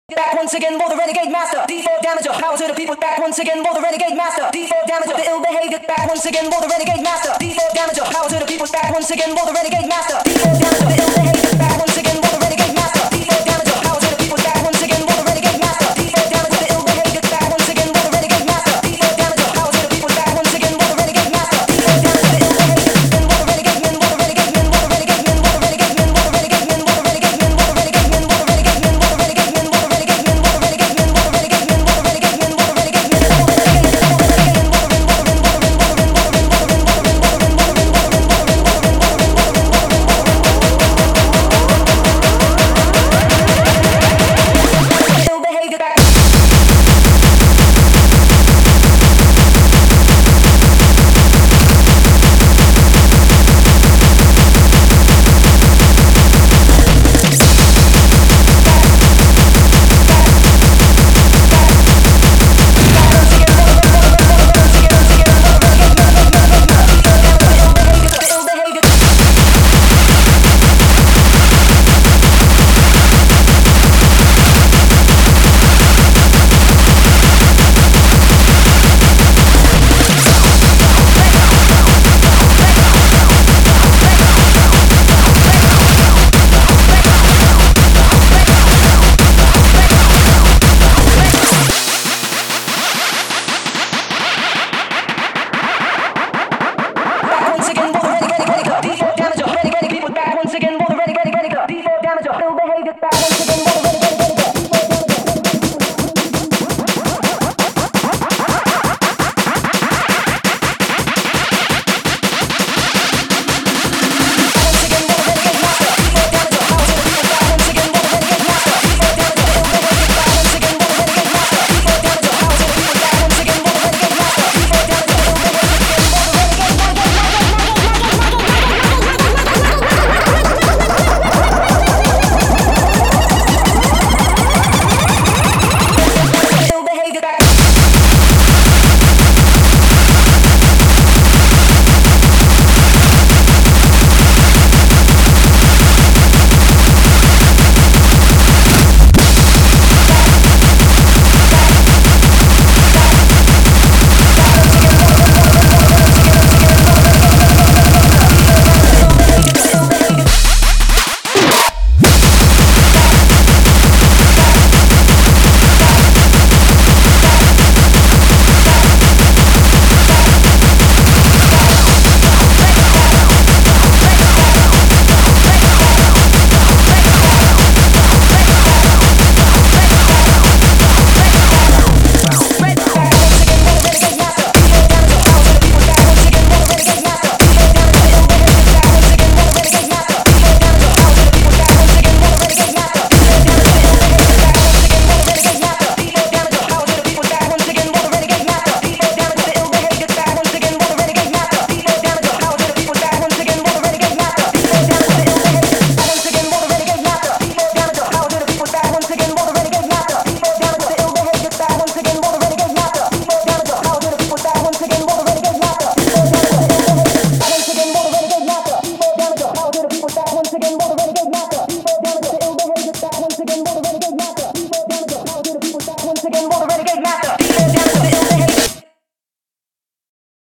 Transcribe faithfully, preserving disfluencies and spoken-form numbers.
Back once again for the renegade master. D four damager, power to the people. Back once again for the renegade master. D four damager, the ill behavior. Back once again for the renegade master. D four damager, power to the people. Back once again for the renegade master. D four damager, the ill behavior. Back once